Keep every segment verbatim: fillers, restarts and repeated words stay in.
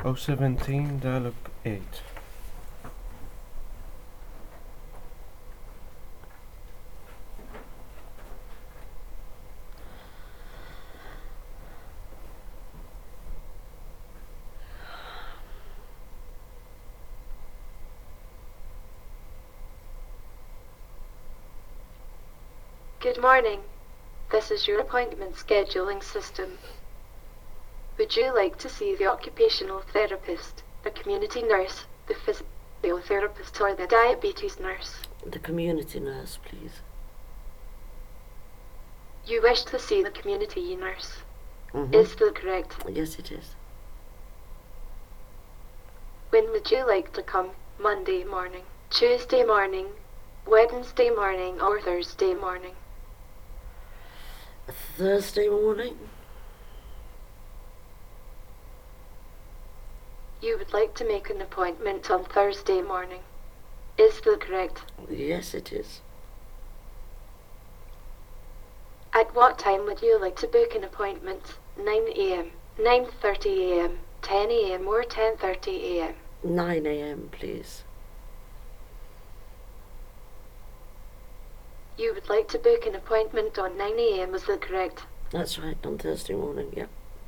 oh seventeen, dialogue eight. Good morning. This is your appointment scheduling system. Would you like to see the occupational therapist, the community nurse, the physiotherapist, or the diabetes nurse? The community nurse, please. You wish to see the community nurse. Mm-hmm. Is that correct? Yes, it is. When would you like to come? Monday morning, Tuesday morning, Wednesday morning, or Thursday morning? Thursday morning? You would like to make an appointment on Thursday morning. Is that correct? Yes, it is. At what time would you like to book an appointment? nine a.m., nine thirty a.m., ten a.m. or ten thirty a.m.? nine a.m., please. You would like to book an appointment on nine a.m., is that correct? That's right, on Thursday morning, yeah.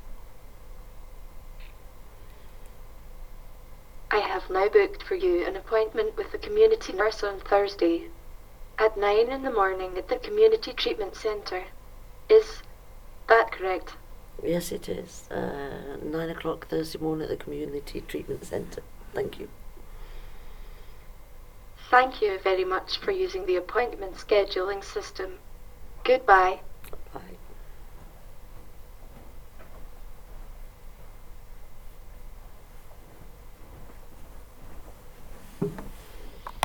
I have now booked for you an appointment with the community nurse on Thursday at nine in the morning at the Community Treatment Centre. Is that correct? Yes, it is. Uh, nine o'clock Thursday morning at the Community Treatment Centre. Thank you. Thank you very much for using the appointment scheduling system. Goodbye. Bye.